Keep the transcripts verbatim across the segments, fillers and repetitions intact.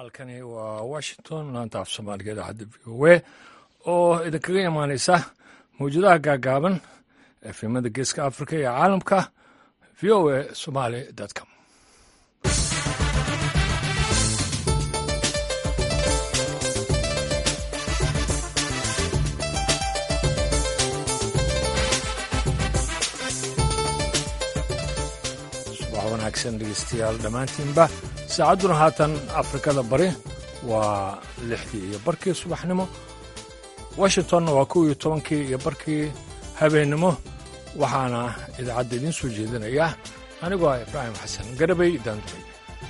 halkani waa washington laanta af soomaaliga idaacadda v o a oo idinkaga imaaneysa mawjadaha gaagaaban efemada geeska africa iyo caalamka v o a somaly com wanaagsan dhegeystayaal dhammaantiinba saacadduna haatan afrikada bari waa lixdii iyo barkii subaxnimo washingtonna waa kow iyo tobankii iyo barkii habeennimo waxaana idaacadda idiin soo jeedinaya anigoo ah ibraahim xasan garabay daanduray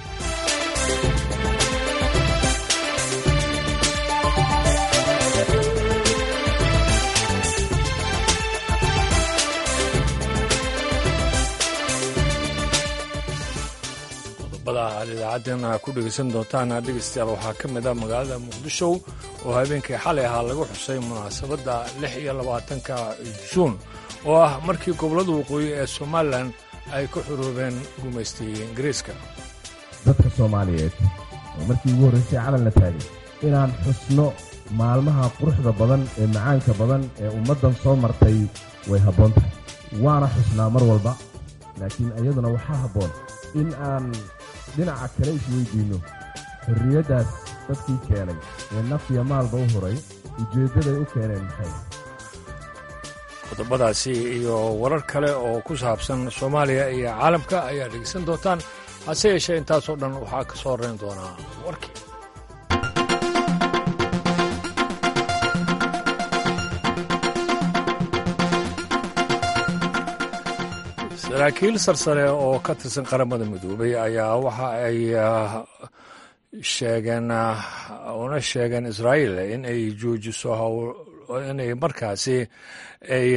aad idaacaddeenna ku dhegaysan doontaan dhegaystayaal waxaa ka mid ah magaalada muqdisho oo habeenkii xalay ahaa lagu xusay munaasabadda lix iyo labaatanka juun oo ah markii gobollada waqooyi ee somalilan ay ku xuruubeen gumaystigii ingiriiska dadka soomaaliyeed oo markii ugu horraysay calan la taagay inaan xusno maalmaha quruxda badan ee macaanka badan ee ummaddan soo martay way habboon tahay waana xusnaa mar walba laakiin iyaduna waxaa habboon in aan dhinaca kale isweydiinno xorriyaddaas dadkii keenay ee nafya maalba u huray ujeeddaday u keeneen maxay qodobadaasi iyo warar kale oo ku saabsan soomaaliya iyo caalamka ayaa dhegeysan doontaan hase yeeshee intaasoo dhan waxaa ka soo horrayn doonaa warkii saraakiil sarsare oo ka tirsan qaramada midoobay ayaa waxa ay sheegeen una sheegeen israa'iil in ay joojiso inay markaasi ay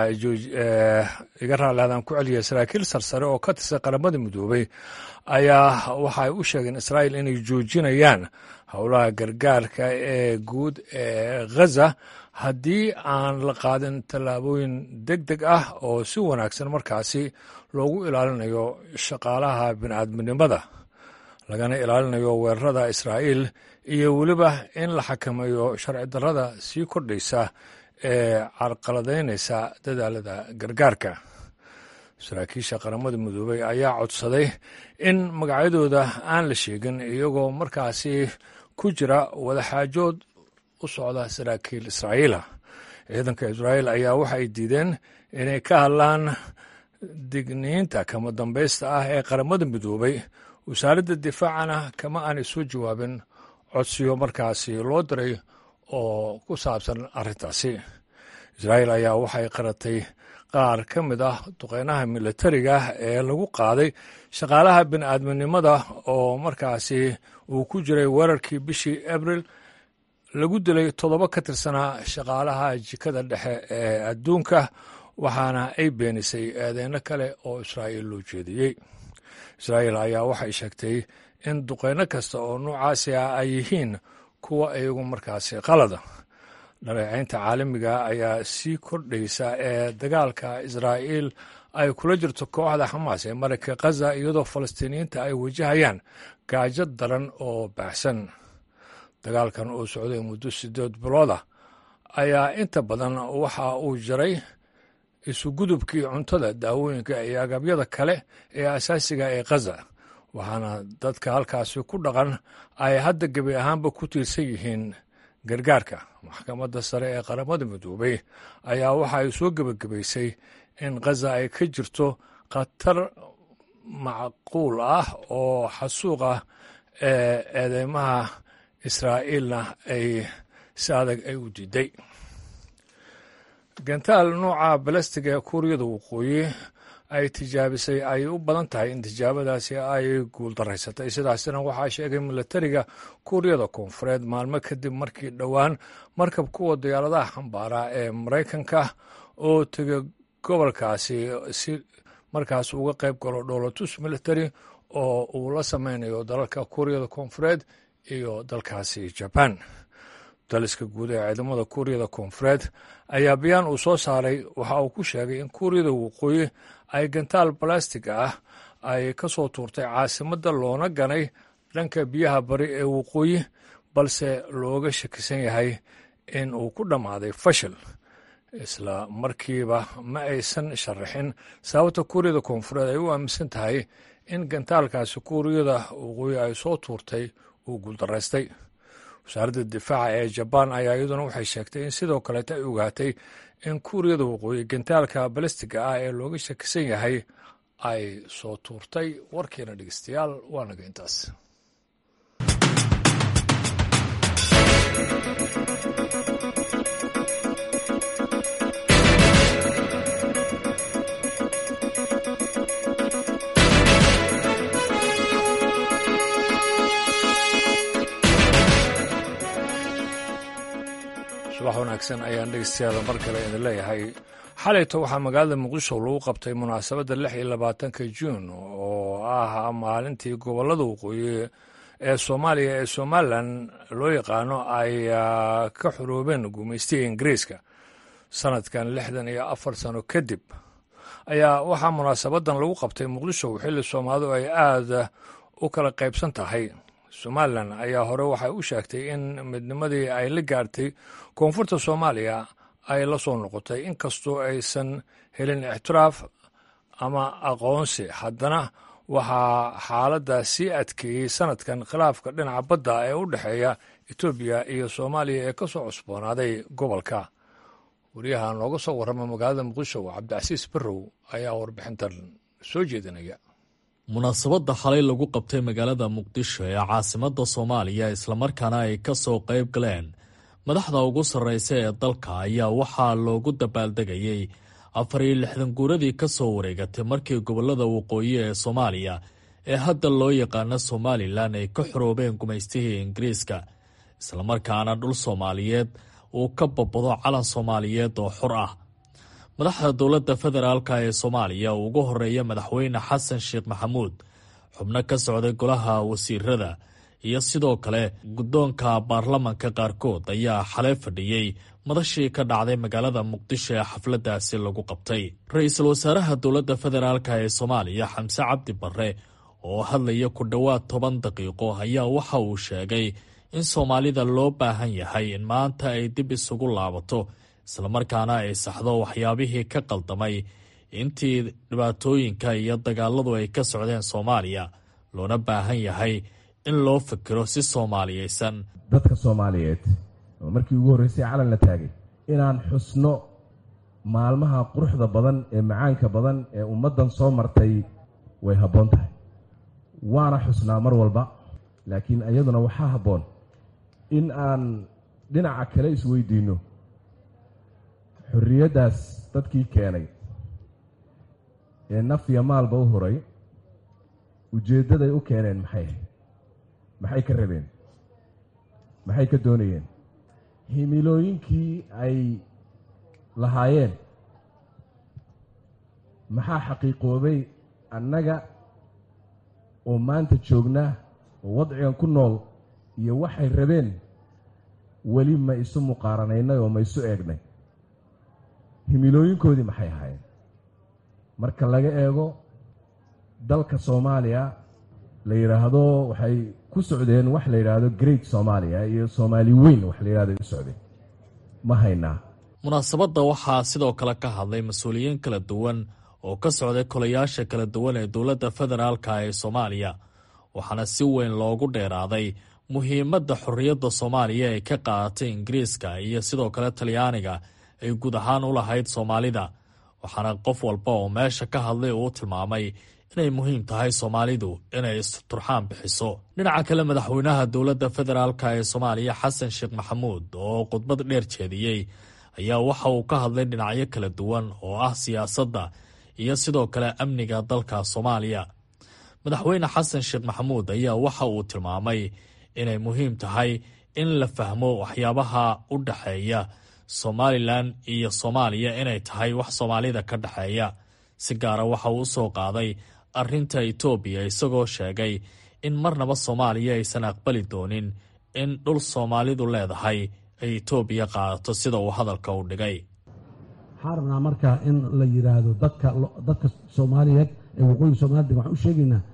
iga raalaadaan ku celiya saraakiil sarsare oo ka tirsan qaramada midoobay ayaa waxa ay u sheegeen israa'iil inay joojinayaan howlaha gargaarka ee guud ee ghaza haddii aan la qaadin tallaabooyin deg deg ah oo si wanaagsan markaasi loogu ilaalinayo shaqaalaha bini'aadminimada lagana ilaalinayo weerarada israa'iil iyo weliba in la xakameeyo sharci darrada sii kordhaysa ee carqaladaynaysa dadaalada gargaarka saraakiisha qaramada midoobay ayaa codsaday in magacyadooda aan la sheegin iyagoo markaasi ku jira wadaxaajood u socda saraakiil israa'iila ciidanka israa'iil ayaa waxa ay diideen inay ka hadlaan digniinta kama dambaysta ah ee qaramada midoobay wasaaradda difaacana kama aanay soo jawaabin codsiyo markaasi loo diray oo ku saabsan arrintaasi israa'iil ayaa waxay qaratay qaar ka mid ah duqeynaha militariga ee lagu qaaday shaqaalaha bini'aadminimada oo markaasi uu ku jiray weerarkii bishii abril lagu dilay toddoba ka tirsanaa shaqaalaha jikada dhexe ee adduunka waxaana ay beenisay eedeyno kale oo israa'iil loo jeediyey israa'iil ayaa waxay sheegtay in duqeyno kasta oo noocaasi ah ay yihiin kuwa iyagu markaasi qalada dhaleecaynta caalamiga ayaa sii kordhaysa ee dagaalka israa'iil ay kula jirto kooxda xamaas ee marayka khaza iyadoo falastiiniyiinta ay wajahayaan gaajo daran oo baahsan dagaalkan uu socday muddo siddeed bilooda ayaa inta badan waxa uu jaray isugudubkii cuntada daawooyinka iyo agabyada kale ee asaasiga ee khaza waxaana dadka halkaasi ku dhaqan ay hadda gebi ahaanba ku tiirsan yihiin gargaarka maxkamadda sare ee qaramada midoobay ayaa waxa ay soo gebagabaysay in khaza ay ka jirto khatar macquul ah oo xasuuq ah ee eedeymaha israa'iilna ay si adag ay u diiday gantaal nooca balastiga ee kuuriyada waqooyi ay tijaabisay ay u badan tahay in tijaabadaasi ay guuldaraysatay sidaasina waxaa sheegay milatariga kuuriyada koonfureed maalmo kadib markii dhowaan markab kuwa diyaaradaha xambaara ee maraykanka oo tegay gobolkaasi si markaas uga qayb galo dhoolatus military oo uu la sameynayo dalalka kuuriyada koonfureed iyo dalkaasi jaban daliska guud ee ciidamada kuuriyada koonfureed ayaa bayaan uu soo saaray waxa uu ku sheegay in kuuriyada waqooyi ay gantaal balastig ah ay ka soo tuurtay caasimadda loona ganay dhanka biyaha bari ee waqooyi balse looga shakisan yahay in uu ku dhammaaday fashil. isla markiiba ma aysan sharaxin sababta kuuriyada koonfureed ay u aaminsan tahay in gantaalkaasi kuuriyada waqooyi ay soo tuurtay uu guuldaraystay. wasaaradda difaaca ee jabaan ayaa iyaduna waxay sheegtay in sidoo kaleeta ay ogaatay in kuuriyada waqooyi gantaalka balastiga ah ee looga shakisan yahay ay soo tuurtay. warkiina dhegeystayaal waa naga intaas. subax wanaagsan ayaan dhegeystayaal mar kale idin leeyahay. xalayto waxaa magaalada muqdisho lagu qabtay munaasabadda lix iyo labaatanka juun oo ah maalintii gobollada waqooyi ee soomaaliya ee somalilan loo yaqaano ay ka xuroobeen gumaystiga ingiriiska. sanadkan lixdan iyo afar sano kadib ayaa waxaa munaasabadan lagu qabtay muqdisho xilli soomaalidu ay aada u kala qaybsan tahay. somalilan ayaa hore waxay u sheegtay in midnimadii ay la gaartay koonfurta soomaaliya ay la soo noqotay inkastoo aysan helin ictiraaf ama aqoonsi. haddana waxaa xaaladda sii adkeeyey sanadkan khilaafka dhinaca badda ee u dhexeeya etoobiya iyo soomaaliya ee ka soo cusboonaaday gobolka. wariyaha nooga soo warrama magaalada muqdisho cabdicasiis barrow ayaa warbixintan soo jeedinaya. munaasabadda xalay lagu qabtay magaalada muqdisho ee caasimadda soomaaliya islamarkaana ay ka soo qayb galeen madaxda ugu sarreysa ee dalka ayaa waxaa loogu dabaaldegayey afar iyo lixdan guuradii ka soo wareegatay markii gobollada waqooyi ee soomaaliya ee hadda loo yaqaano somalilan ay ka xoroobeen gumaystihii ingiriiska, islamarkaana dhul soomaaliyeed uu ka babado calan soomaaliyeed oo xor ah. madaxda dowladda federaalka ee soomaaliya uu ugu horeeya madaxweyne xasan sheekh maxamuud, xubno ka socday golaha wasiirada iyo sidoo kale guddoonka baarlamanka qaarkood ayaa xalay fadhiyey madashii ka dhacday magaalada muqdisho ee xafladdaasi lagu qabtay. ra-iisul wasaaraha dowladda federaalka ee soomaaliya xamse cabdi barre oo hadlaya ku dhowaad toban daqiiqo ayaa waxa uu sheegay in soomaalida loo baahan yahay in maanta ay dib isugu laabato islamarkaana ay saxdo waxyaabihii ka qaldamay intii dhibaatooyinka iyo dagaaladu ay ka socdeen soomaaliya, loona baahan yahay in loo fikiro si soomaaliyeysan. dadka soomaaliyeed oo markii ugu horreysay calan la taagay inaan xusno maalmaha quruxda badan ee macaanka badan ee ummaddan soo martay way habboon tahay. waana xusnaa mar walba, laakiin iyaduna waxaa habboon in aan dhinaca kale isweydiinno xorriyaddaas dadkii keenay ee naf iyo maalba u horay ujeeddaday u keeneen maxay maxay ka rabeen, maxay ka doonayeen, himilooyinkii ay lahaayeen maxaa xaqiiqoobay annaga oo maanta joognaa oo wadcigan ku nool iyo waxay rabeen weli ma isu muqaaranaynay oo ma isu eegnay. himilooyinkoodii maxay ahaayeen marka laga eego dalka soomaaliya la yidhaahdo waxay ku socdeen wax la yidhaahdo great soomaaliya iyo soomaali weyn wax la yidhahdo u socdeen ma haynaa. munaasabadda waxaa sidoo kale ka hadlay mas-uuliyiin kala duwan oo ka socday kolayaasha kala duwan ee dowladda federaalka ee soomaaliya, waxaana si weyn loogu dheeraaday muhiimadda xorriyadda soomaaliya ee ka qaadatay ingiriiska iyo sidoo kale talyaaniga ay guud ahaan u lahayd soomaalida, waxaana qof walba oo meesha ka hadlay uu tilmaamay inay muhiim tahay soomaalidu inay isturxaan bixiso. dhinaca kale madaxweynaha dowladda federaalka ee soomaaliya xasan sheekh maxamuud oo khudbad dheer jeediyey ayaa waxa uu ka hadlay dhinacyo kala duwan oo ah siyaasadda iyo sidoo kale amniga dalka soomaaliya. madaxweyne xasan sheekh maxamuud ayaa waxa uu tilmaamay inay muhiim tahay in la fahmo waxyaabaha u dhexeeya somalilan iyo soomaaliya inay tahay wax soomaalida ka dhexeeya. si gaara waxa uu u soo qaaday arrinta etoobiya isagoo sheegay in marnaba soomaaliya aysan aqbali doonin in dhul soomaalidu leedahay ay etoobiya qaadato sida uu hadalka u dhigay. waxaan rabnaa markaa in la yidhaahdo dadka dadka soomaaliyeed ee waqooyiga soomaalida waxaan u sheegaynaa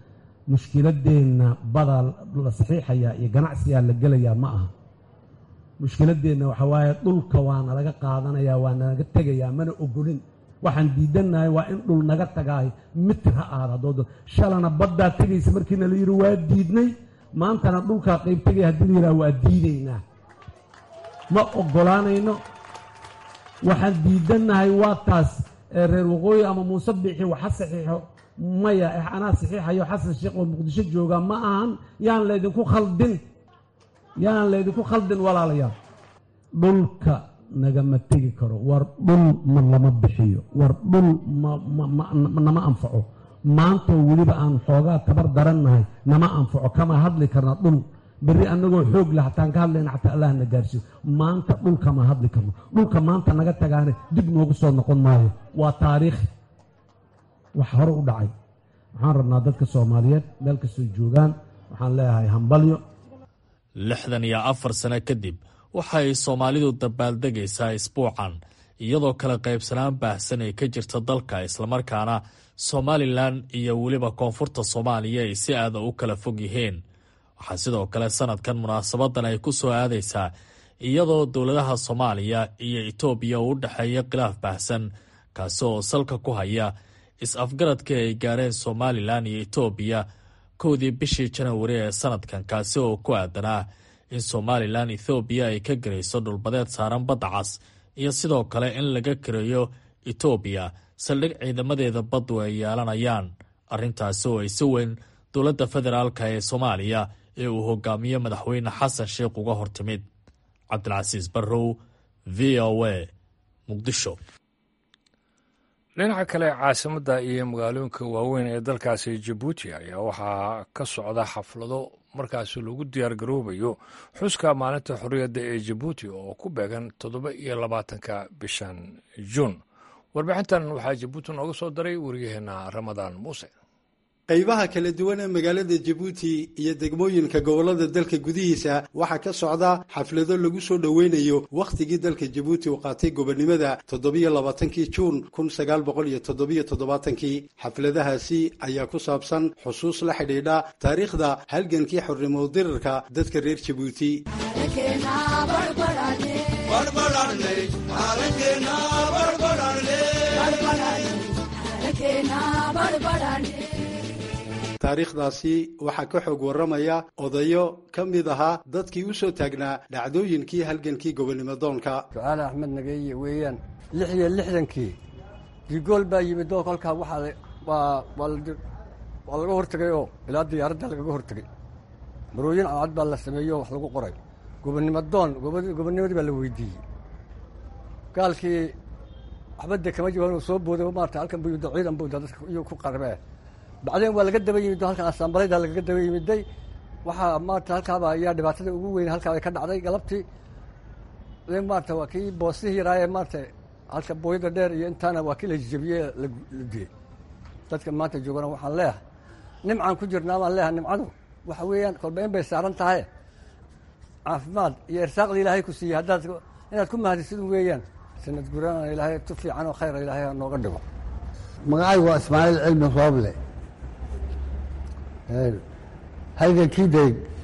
mushkiladeenna badaa la saxiixayaa iyo ganacsigaa la gelayaa ma aha. mushkiladeenna waxa waaye dhulka waana laga qaadanayaa, waana laga tegayaa, mana ogolin. waxaan diidannahay waa in dhul naga tagaay mitir ha aada doodo. shalana baddaa tegaysa markiina la yidhi waa diidnay, maantana dhulkaa qayb tegaya haddii la yidhaha waa diidaynaa, ma ogolaanayno. waxaan diidannahay waa taas reer waqooyi ama muuse biixi waxa saxiixo, maya anaa saxiixayo xasan sheekh oo muqdisho jooga ma ahan. yaan laydinku khaldin, yaan laydinku khaldin walaalayaal. dhulka nagama tegi karo, war dhul ma lama bixiyo, war dhul nama anfaco. maantoo weliba aan xoogaa tabar darannahay nama anfaco, kama hadli karna dhul. berri annagoo xoog leh hataan ka hadlayna xataa allah na gaarsiiyo. maanta dhulkama hadli karno. dhulka maanta naga tagaane dib noogu soo noqon maayo, waa taariikh wax hore u dhacay. waxaan rabnaa dadka soomaaliyeed meel kastoo joogaan, waxaan leeyahay hambalyo. lixdan iyo afar sano kadib waxay soomaalidu dabaaldegaysaa isbuucan, iyadoo kala qaybsanaan baahsan ay ka jirta dalka, islamarkaana somalilan iyo weliba koonfurta soomaaliya ay si aada u kala fog yihiin. waxaa sidoo kale sanadkan munaasabadan ay ku soo aadaysaa iyadoo dowladaha soomaaliya iyo etoobiya uu u dhexeeya khilaaf baahsan, kaasi oo salka ku haya is-afgaradkii ay gaareen somalilan iyo etoobiya kowdii bishii janawari ee sanadkan, kaasi oo ku aadanaa in somalilan ethoobiya ay ka garayso dhulbadeed saaran badda cas, iyo sidoo kale in laga kareeyo etoobiya saldhig ciidamadeeda baddu ay yeelanayaan. arrintaasi oo ay si weyn dowladda federaalka ee soomaaliya ee uu hogaamiye madaxweyne xasan sheekh uga hortimid. cabdilcasiis barrow, v o a, muqdisho. dhinaca kale, caasimadda iyo magaalooyinka waaweyn ee dalkaasi jabuuti ayaa waxaa ka socda xaflado markaasi lagu diyaar garoobayo xuska maalinta xorriyadda ee jabuuti oo ku beegan toddoba iyo labaatanka bishan juun. warbixintan waxaa jabuuti nooga soo daray wariyaheenna ramadaan muuse. qaybaha kala duwan ee magaalada jabuuti iyo degmooyinka gobollada dalka gudihiisa waxaa ka socda xaflado lagu soo dhoweynayo wakhtigii dalka jabuuti uu qaatay gobonnimada toddobiyo labaatankii juun kun sagaal boqol iyo toddobiyo toddobaatankii. xafladahaasi ayaa ku saabsan xusuus la xidhiidha taariikhda halgankii xornimo dirirka dadka reer jabuuti. taariikhdaasi waxaa ka xoog warramaya odayo ka mid ahaa dadkii u soo taagnaa dhacdooyinkii halgankii gobonnimo doonka. ducaale axmed nageeye weeyaan. lix iyo lixdankii digool baa yimid oo kolkaa waxaa waa waa laga hortegay oo ilaa diyaaradda lagaga hortegay. marooyin cadcad baa la sameeyey oo wax lagu qoray gobonnimo doon. gobonnimadii baa la weydiiyey. gaalkii waxbadde kama jiro inuu soo booday maarta halkan buyuda ciidan buu dadka iyuu ku qarabee. bacdeen waa laga daba yimid halkan asambalayda lagaga daba yimiday. waxaa maarta halkaaba ayaa dhibaatada ugu weyn halkaaba ka dhacday galabtii. maarta waa kii boosihii yaraaye maarta halka booyada dheer iyo intaana waa kii la jijabiyey la diyey. dadka maanta joogana waxaan leeyahay nimcaan ku jirnaa baan leeyahay. nimcadu waxa weeyaan kolba in bay saaran tahay caafimaad iyo irsaaqda ilaahay ku siiyey haddaad inaad ku mahadisid weeyaan. sanad gurana ilaahay tu fiican oo khayra ilaahay nooga dhigo. magacaygu waa ismaaciil cilmi rooble. halgankii de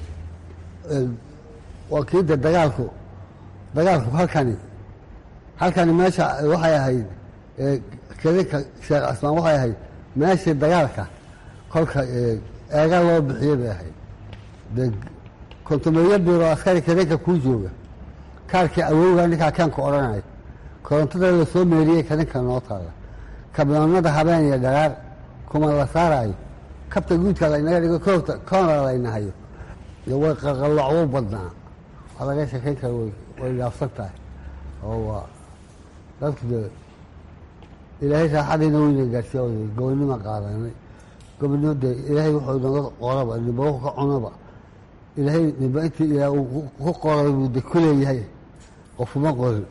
waa kii de dagaalku dagaalku halkani halkani meesha waxay ahayd kedika sheekh casmaan waxay ahayd meeshii dagaalka kolka eega loo bixiyey bay ahayd. de kontumeeyo biiro askari kedinka kuu jooga kaarkii awowga ninkaa keenka odhanay korontada la soo meeriyey kedinka noo taala kabnoonada habeen iyo dhagaar kuma la saarayo kabta guudka laynaga dhigo koota koona laynahayo iyo way qaqallocwo badnaa. waa laga sheekayn kara way yaabsan tahay oo waa dadku de ilaahay saaxadiina weyna gaarsiiya gobonnimo qaadanay. gobonnimo de ilaahay wuxuu naga qoraba niba wuxuu ka cunaba ilaahay niba intii ilaa ku qoray buu de ku leeyahay qofuma qorin.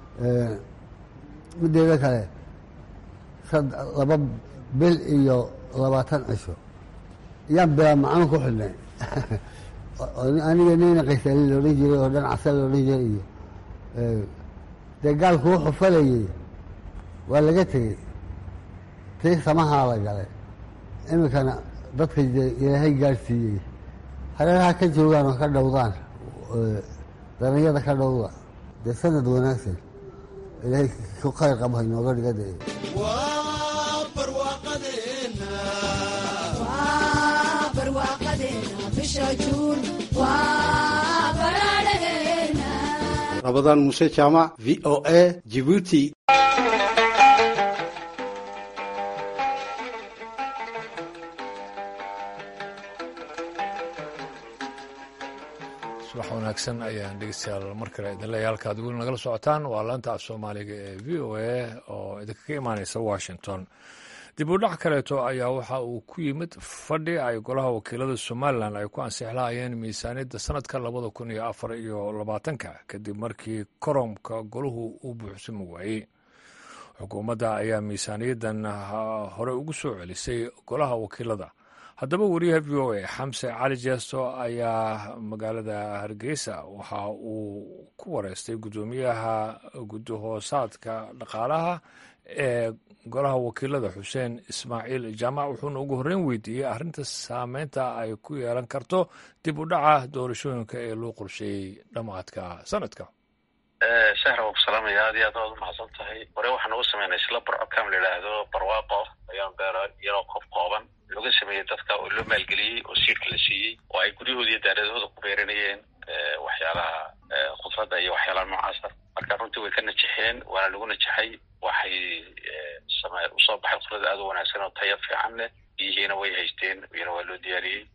mideeda kale laba bil iyo labaatan cisho yaan bilaa macno ku xidhnay. aniga nina qaysali loodhan jiray oo dhan casa loodhan jiray iyo dee gaalku wuxuu falayey waa laga tegey tii samahaa la galay. iminkana dadka ilaahay gaadhsiiyey hareeraha ka joogaan oo ka dhowdaan darinyada ka dhowda dee sanad wanaagsan ilaahay ku khayr qabo inooga dhigade rabadaan muuse jaamac v o a Djibouti. subax wanaagsan ayaan dhegeystayaal mar kale idin leeyahay halkaad weli nagala socotaan waa laanta af soomaaliga ee v o a oo idinkaga imaaneysa washington. dib u dhac kaleeto ayaa waxa uu ku yimid fadhi ay golaha wakiilada somalilan ay ku ansixlaayeen miisaaniyadda sanadka labada kun iyo afar iyo labaatanka kadib markii koromka golahu uu buuxsami waayey. xukuumadda ayaa miisaaniyaddan hore ugu soo celisay golaha wakiilada. haddaba wariyaha v o a xamse cali jeesto ayaa magaalada hargeysa waxa uu ku wareystay guddoomiyaha guddihoosaadka dhaqaalaha ee golaha wakiilada xuseen ismaaciil jaamac wuxuuna ugu horreyn weydiiyey arrinta saameynta ay ku yeelan karto dib u dhaca doorashooyinka ee loo qorsheeyey dhammaadka sanadka. sahra waa ku salaamaya aad iyo aad waad umahadsan tahay. hore waxaan ugu sameynay isla barcokam la yidhaahdo barwaaqo ayaan beera iyadoo koob kooban looga sameeyey dadka oo loo maalgeliyey oo siirka la siiyey oo ay guryahooda iyo daaradahooda ku beeranayeen waxyaalaha khudradda iyo waxyaalaha noocaasa. marka runtii way ka najexeen waana lagu najaxay. waxay same usoo baxay khudrad aad u wanaagsan oo tayo fiican leh. biyihiina way haysteen iyana waa loo diyaariyey.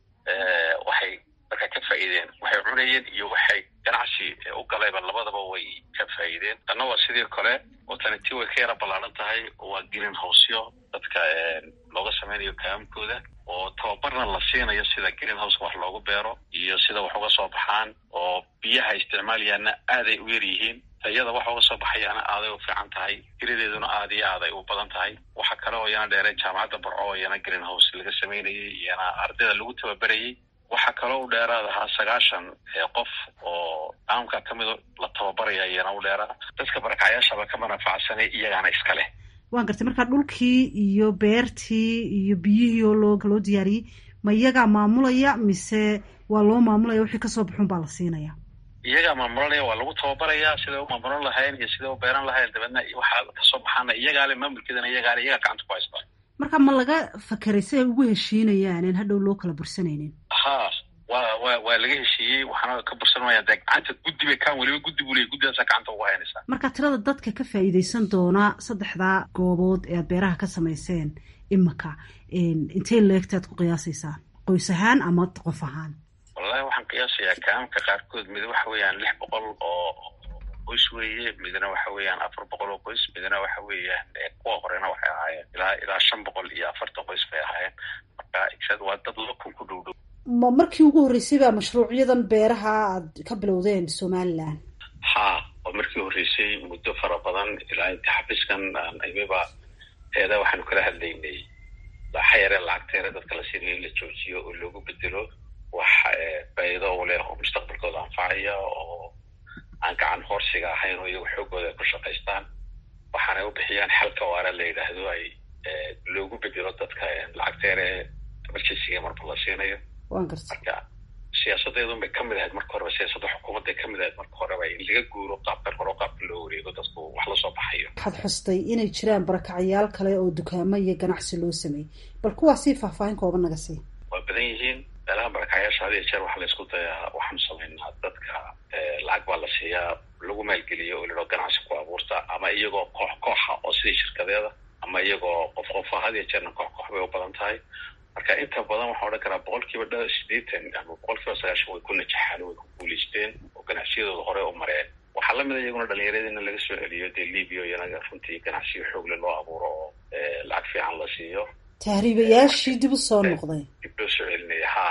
waxay marka ka faa'iideen waxay cunayeen iyo waxay ganacsi u galayba labadaba way ka faa'iideen. tanna waa sidii kale oo tani tii way ka yara ballaaran tahay oo waa green housyo dadka looga sameynayo kaamkooda oo tababarna la siinayo sida green house wax loogu beero iyo sida wax uga soo baxaan oo biyaha isticmaalayaana aaday u yar yihiin. tayada waxa uga soo baxayaana aaday u fiican tahay. tiradeeduna aad iyo aaday u badan tahay. waxa kale oo iyana dheereen jaamacadda barco iyana green house laga sameynayay iyana ardayda lagu tababarayay. waxaa kaloo u dheeraad ahaa sagaashan qof oo caamka ka mid la tababaraya iyana u dheeraa. dadka barakacayaashaba ka manafacsanay iyagaana iska leh. waan gartay markaa dhulkii iyo beertii iyo biyihii oo loo loo diyaariyey ma iyagaa maamulaya mise waa loo maamulaya wixii kasoo baxun baa la siinaya? iyagaa maamulanaya waa lagu tababarayaa siday u maamulan lahayn iyo siday u beeran lahayn dabeedna waxaa kasoo baxaana iyagaale maamulkeedana iyagaale iyagaa gacanta ku haystaan. marka ma laga fakeray si ay ugu heshiinayaan in hadhow loo kala bursanaynin? ha waa wa waa laga heshiiyey waxaana ka bursanmaya dee gacanta guddi bay kaan weliba guddi buu leeyay guddidaasa gacanta ugu haynaysaa. marka tirada dadka ka faa'iidaysan doona saddexdaa goobood ee aad beeraha ka samayseen imaka intay leegtaad ku qiyaasaysaan qoys ahaan ama qof ahaan? wallahi waxaan qiyaasayaa kaamka qaarkood mid waxa weeyaan lix boqol oo qoys weeye, midna waxa weeyaan afar boqol oo qoys, midna waxa weeyaan kuwa horena waxay ahaayeen ilaa ilaa shan boqol iyo afartan qoys bay ahaayeen. marka igsad waa dad laba kun ku dhow dhow. ma markii ugu horreysay baa mashruucyadan beeraha aad ka bilowdeen somaliland? ha waa markii horreysay muddo fara badan ilaa inta xabiskan imiba eeda waxaanu kala hadlaynay xayare lacagteera dadka la siinayo in la joojiyo oo loogu bedelo wax faa'iido u leh oo mustaqbalkooda anfacaya oo aan gacan horsiga ahayn oo iyagu xoogooda ku shaqaystaan. waxaanay u bixiyaan xalka waara la yidhaahdo ay loogu bedelo dadka lacagteere emergencyga marba la siinayo. marka siyaasadeedun bay kamid ahayd marka horeba siyaasadda xukuumadday kamid ahayd marka horeba in laga guuro qaabkan hore oo qaabka loo wareego dadku wax lasoo baxayo. waxaad xustay inay jiraan barakacyaal kale oo dukaamo iyo ganacsi loo sameeyey, bal kuwaasii faahfaahin kooban naga sii. waa badan yihiin meelaha barakacyaasha had iyo jeer waxaa la isku dayaa waxaanu samaynaa dadka lacag baa la siiyaa lagu maalgeliyo oo ladhao ganacsi ku abuurta ama iyagoo koox kooxa oo sidii shirkadeeda ama iyagoo qof qofa had iyo jeerna koox koox bay u badan tahay. marka inta badan waxaa odhan karaa boqol kiiba dha sideetan ama boqol kiiba sagaashan way ku najaxaan way ku guulaysteen oo ganacsiyadooda hore u mareen. waxaa lamid a iyaguna dhalinyarada in laga soo celiyo dee libia iyana runtii ganacsiyo xoogle loo abuuro oo lacag fiican la siiyo. tahriibayaashii dib u soo noqday dib loo soo celinaya ha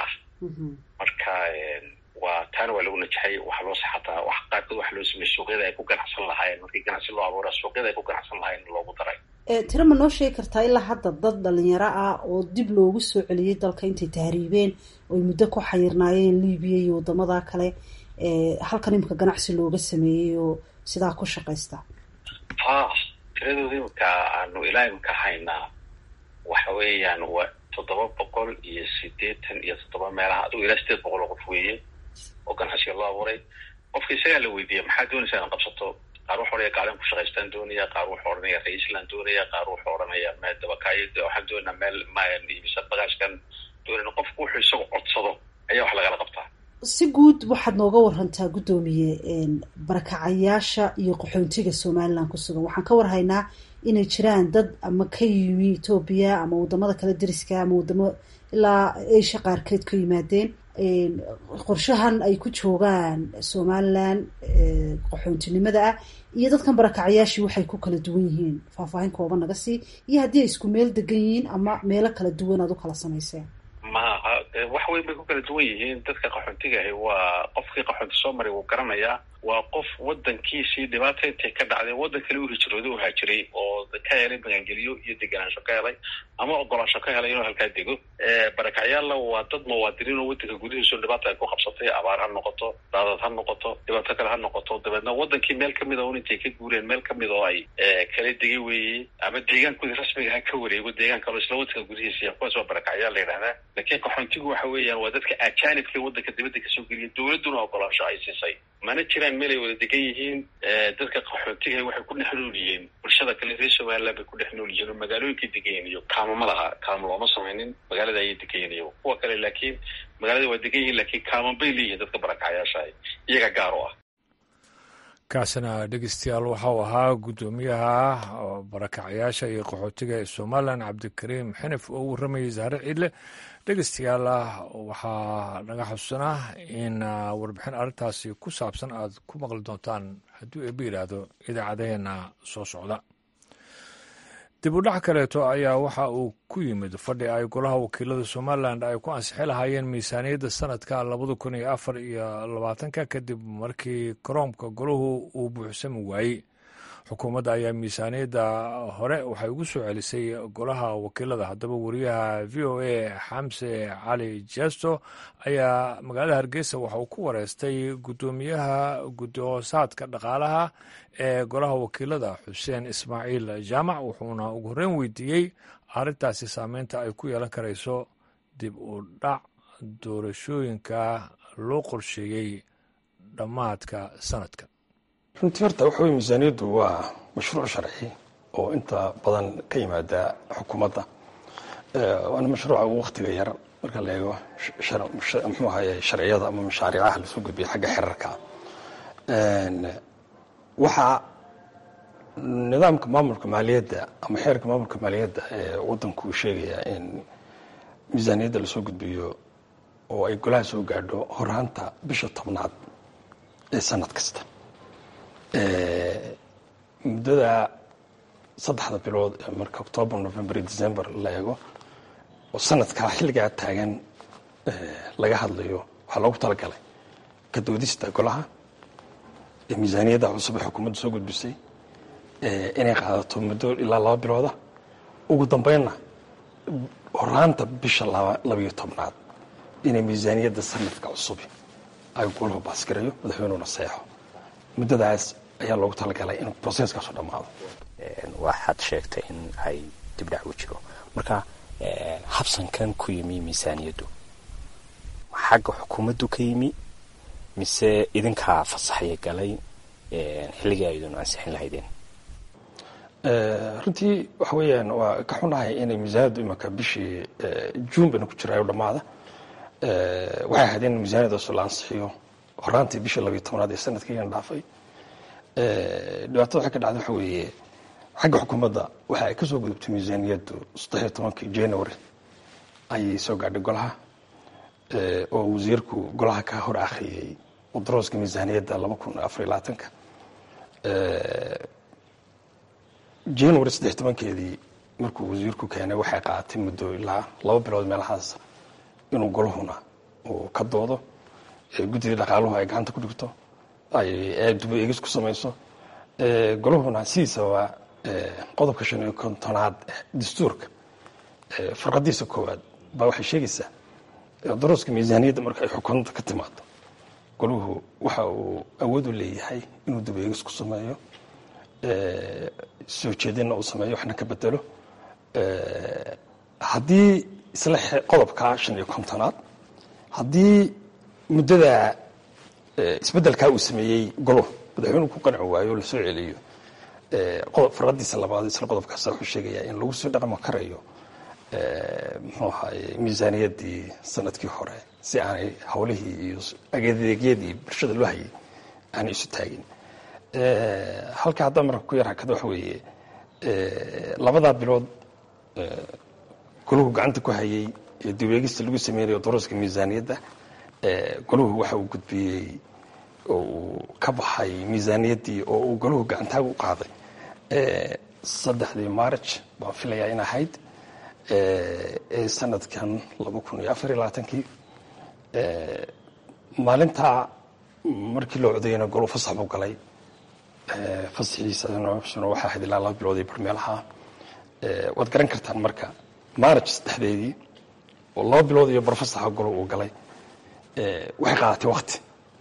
marka waa taana waa lagu najaxay. waxaa loo saxataa wax qaarkood waxa loo sameeyey suuqyada ay ku ganacsan lahaayeen markii ganacsi loo abuura suuqyada ay ku ganacsan lahaayeen loogu daray. tiro ma noo sheegi kartaa ilaa hadda dad dhalinyaro ah oo dib loogu soo celiyey dalka intay tahriibeen oy muddo ku xayirnaayeen libiya iyo wadamada kale halkan imika ganacsi looga sameeyey oo sidaa ku shaqaysta? ha tiradooda imika aanu ilaa imika haynaa waxa weeyaan waa toddoba boqol iyo siddeetan iyo toddoba meelaha adigu ilaa sideed boqol oo qof weeye oo ganacsiga loo abuuray. qofka isagaa la weydiiya maxaa doonaysaa inaad qabsato. qaar wuxuu odhanaya gaalin ku shaqaystaan doonaya, qaar wuxuu odhanaya ra-iisland doonaya, qaar wuxuu odhanaya meel dabakaayo waxaan doonaa meel misa bagaashkan doonayna. qofku wuxuu isagu codsado ayaa wax lagala qabtaa. si guud waxaad nooga warantaa guddoomiye barakacayaasha iyo qaxoontiga somaliland ku sugan. waxaan ka warhaynaa inay jiraan dad ama ka yimi etoobiya ama wadamada kale dariska ama wadamo ilaa asia qaarkeed ka yimaadeen. qorshahan ay ku joogaan somaliland qaxoontinimada ah iyo dadkan barakacayaashii waxay ku kala duwan yihiin, faahfaahin kooban naga sii, iyo haddii ay isku meel degan yihiin ama meelo kala duwan aad u kala samayseen. maaha wax weyn bay ku kala duwan yihiin. dadka qaxoontiga ahi waa qofkii qaxoonti soo maray wuu garanayaa. waa qof wadankiisii dhibaata intay ka dhacday waddan kale u hijrooday u haajiray oo ka helay magangeliyo iyo deganaansho ka helay ama ogolaansho ka helay inuu halkaa dego. barakacyaalla waa dad muwaadiniin oo wadanka gudihiisu dhibaata ay ku qabsatay, abaar ha noqoto, daadad ha noqoto, dhibaato kale ha noqoto, dabeedna wadankii meel kamid a un intay ka guureen meel kamid oo ay kala degay weeye ama deegaankoodii rasmiga ha ka wareego deegaan kaloo isla wadanka gudihiisa. kuwaas waa barakacyaal la yidhahdaa. laakiin qaxoontigu waxa weeyaan waa dadka ajaanibka wadanka dibadda kasoo geliya dowladduna ogolaansho ay siisay. mana jiraan meel ay wada degan yihiin. dadka qaxootiga waxay ku dhex nool yihiin bulshada kale reer somaliland bay ku dhex nool yihiin oo magaalooyinkay degan yihiin iyo kaamo ma laha. kaamo looma samaynin, magaalada ayay degan yihiin iyo kuwa kale. laakiin magaalada waa degan yihiin laakiin kaamo bay leeyihiin dadka barakacayaasha iyaga gaar u ah. kaasina dhegeystayaal waxau ahaa guddoomiyaha barakacayaasha iyo qaxootiga ee somalilan cabdikariim xinif oo u warramayay saare ciidle. dhegeystayaal waxaa naga xusuusanaa in warbixin arrintaasi ku saabsan aad ku maqli doontaan hadduu eeba yidhaahdo idaacadeena soo socda. dib u dhac kaleeto ayaa waxa uu ku yimid fadhi ay golaha wakiilada somalilan ay ku ansixi lahaayeen miisaaniyadda sanadka labada kun iyo afar iyo labaatanka kadib markii koroomka golahu uu buuxsami waayey. xukuumadda ayaa miisaaniyadda hore waxay ugu soo celisay golaha wakiilada. haddaba wariyaha v o a xamse cali jesto ayaa magaalada hargeysa waxa uu ku wareystay guddoomiyaha guddi-hoosaadka dhaqaalaha ee golaha wakiilada xuseen ismaaciil jaamac, wuxuuna ugu horreyn weydiiyey arrintaasi saameynta ay ku yeelan karayso dib u dhac doorashooyinka loo qorsheeyey dhammaadka sanadka. runtii horta waxa wey miisaaniyaddu waa mashruuc sharci oo inta badan ka yimaada xukuumadda. waana mashruuca ugu wakhtiga yar marka la eego muxuu ahaye sharciyada ama mashaariicaha lasoo gudbiya xagga xerarka. waxaa nidaamka maamulka maaliyadda ama xeerka maamulka maaliyadda ee waddanku sheegaya in miisaaniyadda lasoo gudbiyo oo ay golaha soo gaadho horhaanta bisha tobnaad ee sanad kasta. muddada saddexda bilood ee marka octoobar november iyo december la eego oo sanadkaa xilligaa taagan laga hadlayo waxaa loogu talagalay ka doodista golaha ee miisaaniyadda cusub ee xukuumadda soo gudbisay inay qaadato muddo ilaa laba bilooda. ugu dambeynna horaanta bisha labayo tobnaad inay miisaaniyadda sanadka cusubi ay golahu baasgarayo madaxweynuhuna saxeexo. muddadaas ayaa loogu talagalay in processkaasu dhammaado. waxaad sheegtay in ay dibdhac u jiro marka habsankan ku yimi miisaaniyaddu xagga xukuumaddu ka yimi mise idinkaa fasaxya galay xilligii aydunu ansixin lahaydeen? runtii waxa weeyaan waa ka xunahay inay miisaaniyaddu imanka bishii juun bayna ku jiraayo dhammaada. waxay ahayd in miisaaniyaddaasoo la ansixiyo horaantii bishii labayo tobnaad ee sanadkiina dhaafay. dhibaatada waxay ka dhacday waxa weeye xagga xukuumadda waxa ay ka soo gudubtay miisaaniyaddu saddexiyo tobankii january ayay soo gaadhay golaha oo wasiirku golaha ka hor akhriyey udarooska miisaaniyadda laba kun afar iyo labaatanka. january saddex tobankeedii markuu wasiirku keenay waxay qaadatay muddo ilaa laba bilood meelahaas inuu golahuna uu ka doodo, guddida dhaqaaluhu ay gacanta ku dhigto, ay dib u eegis ku samayso. golahuna sidiisaba qodobka shan iyo kontonaad dastuurka farqadiisa koowaad baa waxay sheegaysaa darooska miisaaniyadda marka ay xukuumadda ka timaado golahu waxa uu awood u leeyahay inuu dib u eegis ku sameeyo, soo jeedinna uu sameeyo, waxna ka bedelo, haddii isla qodobka shan iyo kontonaad haddii muddada isbeddelkaa uu sameeyey golo madaxweynuhu ku qanci waayo la soo celiyo qodob faradiisa labaad isla qodobkaasa wuxuu sheegayaa in lagu soo dhaqmo karayo muxuu ahaye miisaaniyaddii sanadkii hore si aanay hawlihii iyo adeegyadii bulshada loo hayay aanay isu taagin. halka haddaa marka ku yar hakada waxa weeye labadaa bilood goluhu gacanta ku hayay ee dib-u-eegista lagu sameynayo doroska miisaaniyadda goluhu waxa uu gudbiyey oo uu ka baxay miisaaniyaddii oo uu goluhu gacantaaga u qaaday saddexdii march baan filayaa in ahayd ee sanadkan laba kun iyo afar iyo labaatankii maalintaa markii loo codayana goluhu fasax buu galay fasaxiisana waxaa ahayd ilaa laba bilood iyo barmeelaha waad garan kartaan marka march saddexdeedii oo laba bilood iyo barfasaxa goluhu uu galay waxay qaadatay wakti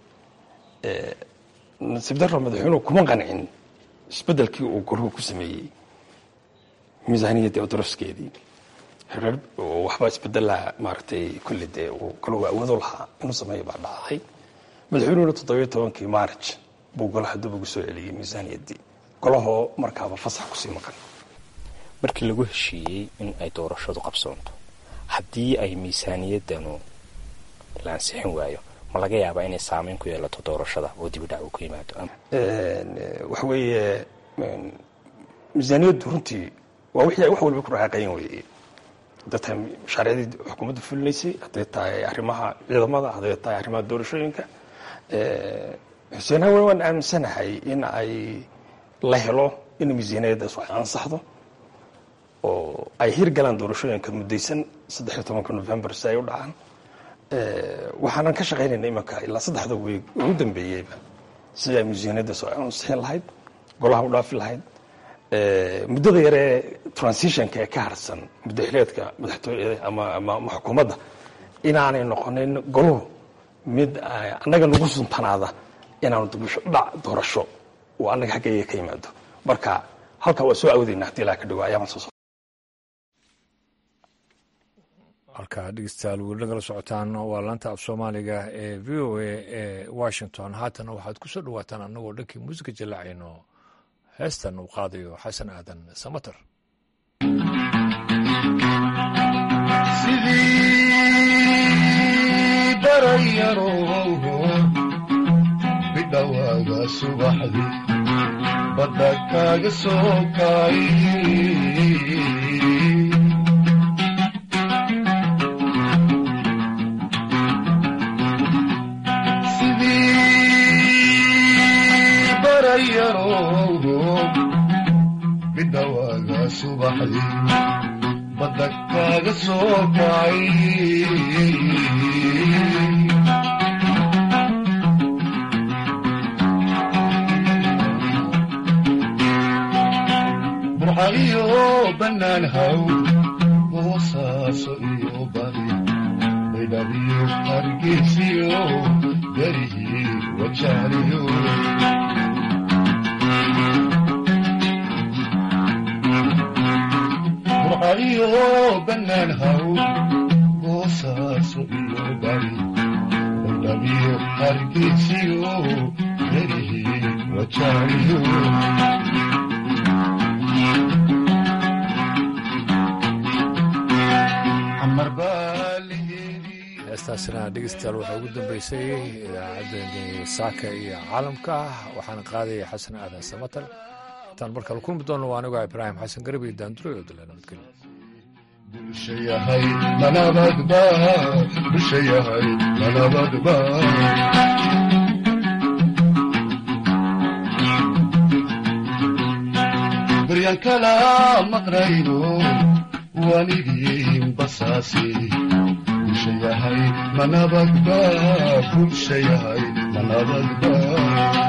nasiib darro madaxweynuhu kuma qancin isbeddelkii uu goluhu ku sameeyey miisaaniyaddii oo daroskeedii oo waxba isbeddelaha maaragtay kulli dee uu goluhu awoodo lahaa inuu sameeyo baa dhacday. madaxweynuhuna toddobiyo tobankii march buu golaha dib ugu soo celiyey miisaaniyaddii golahoo markaaba fasax kusii maqan. markii lagu heshiiyey in ay doorashadu qabsoonto haddii ay miisaaniyaddanu la ansixin waayo ma laga yaabaa inay saameyn ku yeelato doorashada oo dib u dhac uu ku yimaado? waxa weeye miisaaniyaddu runtii waa wixii wax walba ku raaqayn weeye dadka mashaariicdii xukuumadda fulinaysay hadday tahay arrimaha ciidamada hadday tahay arrimaha doorashooyinka. xuseen hawe waan aaminsanahay in ay la helo in miisaaniyaddaas wax ansaxdo oo ay hirgalaan doorashooyinka muddaysan saddex iyo tobanka november si ay u dhacaan. waxaanan ka shaqaynayna imanka ilaa saddexda weeg ugu dambeeyeyba sidaa miisaaniyaddaas oo ansixin lahayd golaha u dhaafi lahayd muddada yaree transitionka ee ka harsan muddo xileedka madaxtooyada ama ama xukuumadda inaanay noqonin goluhu mid annaga nagu suntanaada inaanu dhac doorasho oo annaga xaggayga ka yimaado. marka halkaa waa soo awdayna haddii ilaa ka dhawa ayaaman soo halkaa dhegeystayaal weli nagala socotaan waa laanta af soomaaliga ee v o a ee washington. haatana waxaad ku soo dhawaataan annagoo dhankii muusika jallacayno heestan uu qaadayo xasan aadan samater. sidii barayaro bidhawaaga subaxdii badda kaaga soo kaay bidhawaaga subaxdii badda kaaga soo kacay burxa iyo bannaan haw boosaaso iyo bari baydhadiyo hargeysiyo garihii wajaaliyo iyo bannaan haw boosaaso iyo bari baydhadiyo hargeysiyo garihii wajaaliyo heestaasina dhegeystayaal waxaa ugu dambeysay idaacadda saaka iyo caalamka waxaana qaadaya xasan aadan samater. intaan markale kulmi doonno waa anigoo ibraahim xasan garab iyo daanduro oo dala nabadgelyo. bulsha yahay manabadba bulsha yahay manabadba baryan kala maqrayno waanigiin basaasi bulsha yahay manabadba bulsha yahay manabadba